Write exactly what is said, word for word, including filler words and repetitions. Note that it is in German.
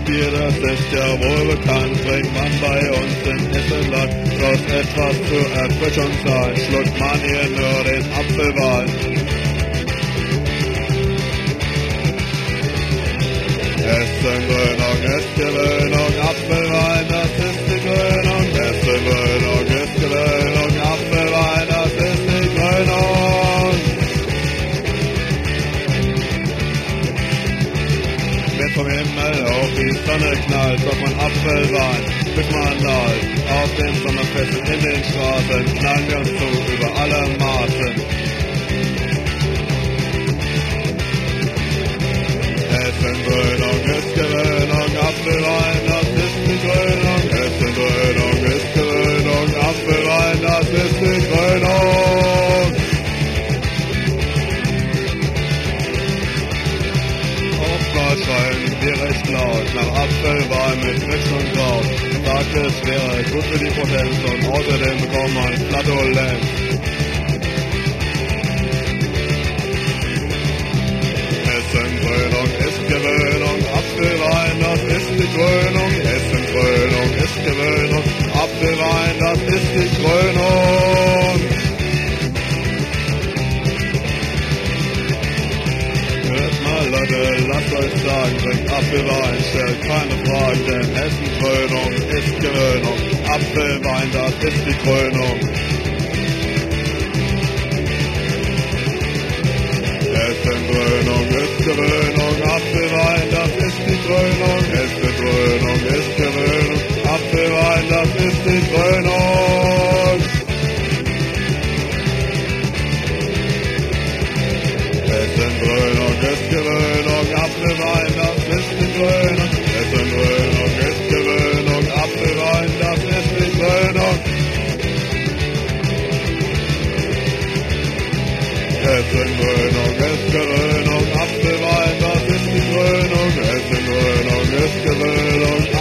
Bier, das ist ja wohl bekannt, trinkt man bei uns in Hessenland, bloß etwas zur Erfrischung sein, schluckt man hier nur den Apfelwein. Hessen-Grönung ist Gewöhnung, Apfelwein, das ist die Grönung. Hessen-Grönung ist Gewöhnung, Apfelwein, das ist die Grönung. Wenn vom Himmel hoch die Sonne knallt, sagt man Apfelwein, bis man lallt. Auf den Sommerfesten in den Straßen knallen wir uns zu über alle Maßen. Hessen-Grönung ist Gewöhnung, Apfelwein, das ist die Grönung. Hessen-Grönung ist Gewöhnung, Apfelwein, das ist die Grönung. Oftmals schreien wir recht laut nach Apfelwein mit Mix und Kraut. Sagt, es wäre gut für die Potenz und außerdem bekommt man Flatulenz. Hessen-Grönung ist Gewöhnung, Apfelwein, das ist die Grönung. Hessen-Grönung ist Gewöhnung, Apfelwein, das ist die Grönung. Hört mal Leute, lasst euch sagen, trinkt Apfelwein, stellt keine Fragen, denn Hessen-Grönung ist Gewöhnung, Apfelwein, das ist die Grönung. Hessen-Grönung ist Gewöhnung, Apfelwein, das ist die Grönung. Hessen-Grönung ist Gewöhnung, Apfelwein, das ist die Grönung. Hessen-Grönung ist Gewöhnung, Apfelwein, das ist die Grönung. Hessen-Grönung ist Gewöhnung, Apfelwein, das ist die Grönung. Hessen-Grönung ist Gewöhnung, Apfelwein, das ist die Grönung. Hessen-Grönung ist Gewöhnung,